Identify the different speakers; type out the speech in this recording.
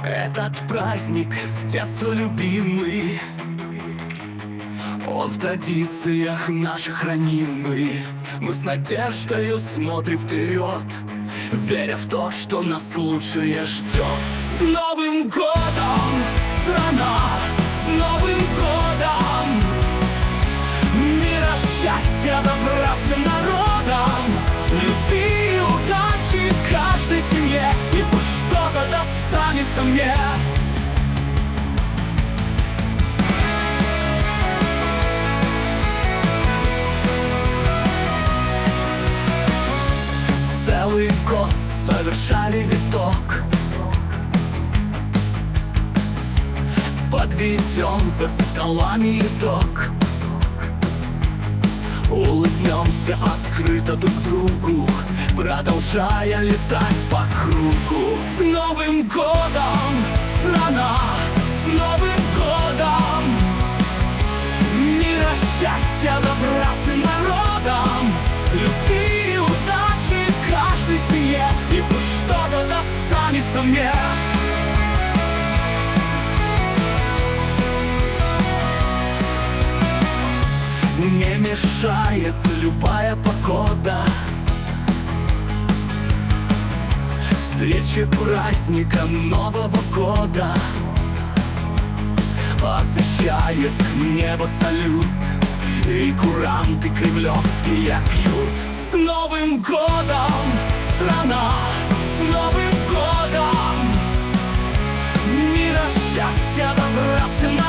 Speaker 1: Этот праздник с детства любимый, он в традициях наших ранимый. Мы с надеждою смотрим вперед, веря в то, что нас лучшее ждет. С Новым годом, страна! С Новым годом! Мира, счастья, добра всем народам, любви и удачи каждой семье, и пусть что-то достанется мне. Целый год совершали виток, подведем за столами итог. Улыбнемся открыто друг другу, продолжая летать по кругу. С Новым годом, страна! С Новым годом! Мира, счастья, добра всем народам, любви и удачи каждой семье, и пусть что-то достанется мне. Не мешает любая погода, встречи праздником Нового года. Освещает небо салют, и куранты кремлевские пьют. С Новым годом, страна! С Новым годом! Мира, счастья, добра всем